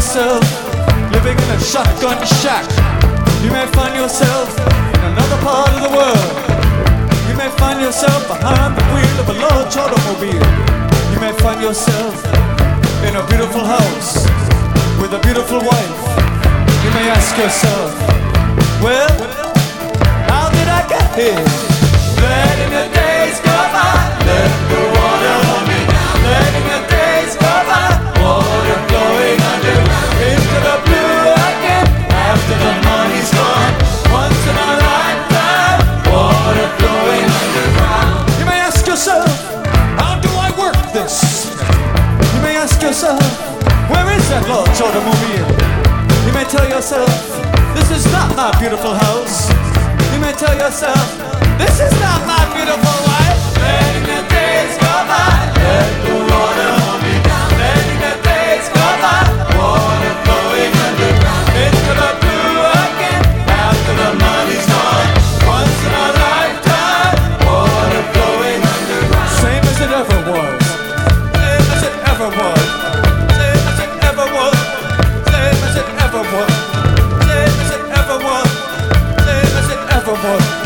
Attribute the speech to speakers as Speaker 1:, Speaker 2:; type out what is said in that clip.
Speaker 1: yourself living in a shotgun shack. You may find yourself in another part of the world. You may find yourself behind the wheel of a large automobile. You may find yourself in a beautiful house with a beautiful wife. You may ask yourself, well, how did I get here? Letting the days go by, let the water hold me down. Letting the days go by, water flowing under, into the blue again. After the money's gone, once in a lifetime, water flowing underground. You may ask yourself, how do I work this? You may ask yourself, where is that large automobile? You may tell yourself, this is not my beautiful house. You may tell yourself, this is not my beautiful wife. Letting the days go by, let the water hold me down. Letting the days go by, water flowing underground. Into the blue again, after the money's gone. Once in a lifetime, water flowing underground. Same as it ever was. Same as it ever was. Same as it ever was. Same as it ever was. Same as it ever was. Same as it ever was.